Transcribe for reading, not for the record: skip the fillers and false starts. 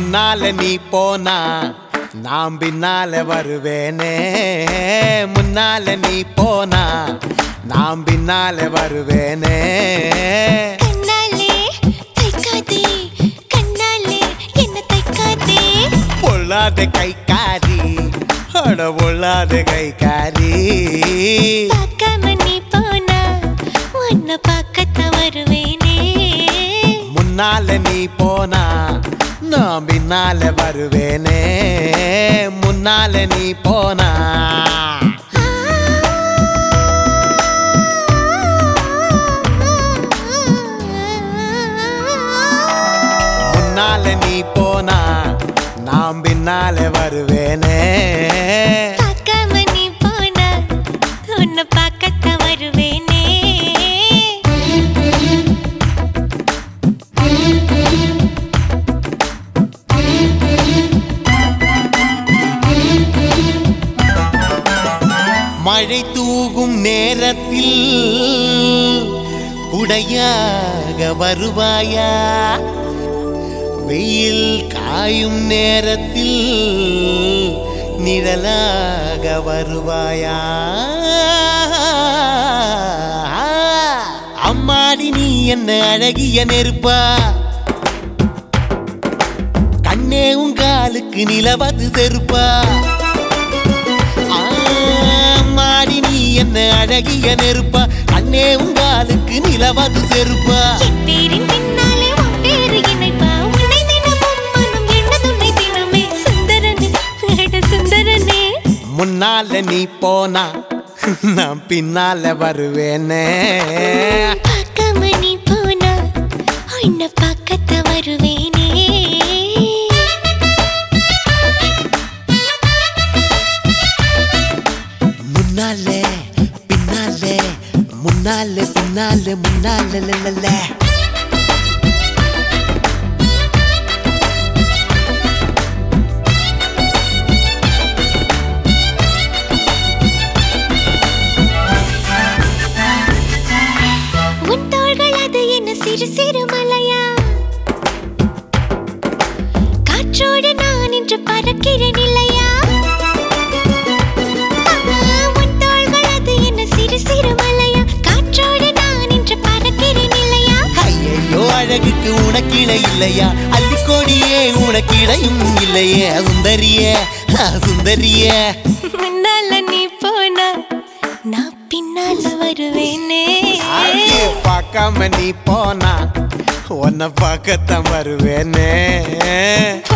முன்னால நீ போனா நான் பின்னால வருவேனே முன்னால நீ போனா நான் பின்னால வருவேனே கண்ணாலே தைக்காதே கண்ணாலே என்ன தைக்காதே பொல்லாத கைக்காரி அட பொல்லாத கைக்காரி பார்க்காம நீ போனா உன்னை பார்க்கத்தான் வருவேனே முன்னால நீ போனா நான் பின்னால வருவேனே முன்னால நீ போனா முன்னால நீ போனா நான் பின்னால வருவேனே பார்க்காம நீ போனா உன்னை பார்க்கத்தான் வருவேனே மழை தூகும் நேரத்தில் குடையாக வருவாயா வெயில் காயும் நேரத்தில் நிழலாக வருவாயா அம்மாடி நீ என்ன அழகிய நெருப்பா கண்ணே உங்காலுக்கு நிலவது செருப்பா அம்மாடி நீ என்ன அழகிய நெருப்பா கண்ணே உங்காலுக்கு நிலவது செருப்பா என் பேரின் பின்னாலே உன் பேரு இணைப்பா உன்னை தினமும் மனம் எண்ணதுன்னை தினமே சுந்தரனே அட சுந்தரனே முன்னால நீ போனா நான் பின்னால வருவேனே பார்க்காம நீ போனா உன்னை பார்க்கத்தான் வருவேனே முன்னாலே பின்னாலே முன்னாலே பின்னாலே முன்னாலே லலல உன் தோள்கள் அது என்ன சிறு சிறு மலையா காற்றோடு நான் இன்று பறக்கிறேன் இல்லையா உன் தோள்கள் அது என்ன சிறு சிறு மலையா காற்றோடு நான் இன்று பறக்கிறேன் இல்லையா ஐயோ அழகுக்கு உனக்கிட இல்லையா அள்ளிக்கோடியே உனக்கிடையும் இல்லையே சுந்தரியே சுந்தரியே முன்னால நீ போனா நான் பின்னால வருவேனே பார்க்காம நீ போனா உன்னை பார்க்கத்தான் வருவேனே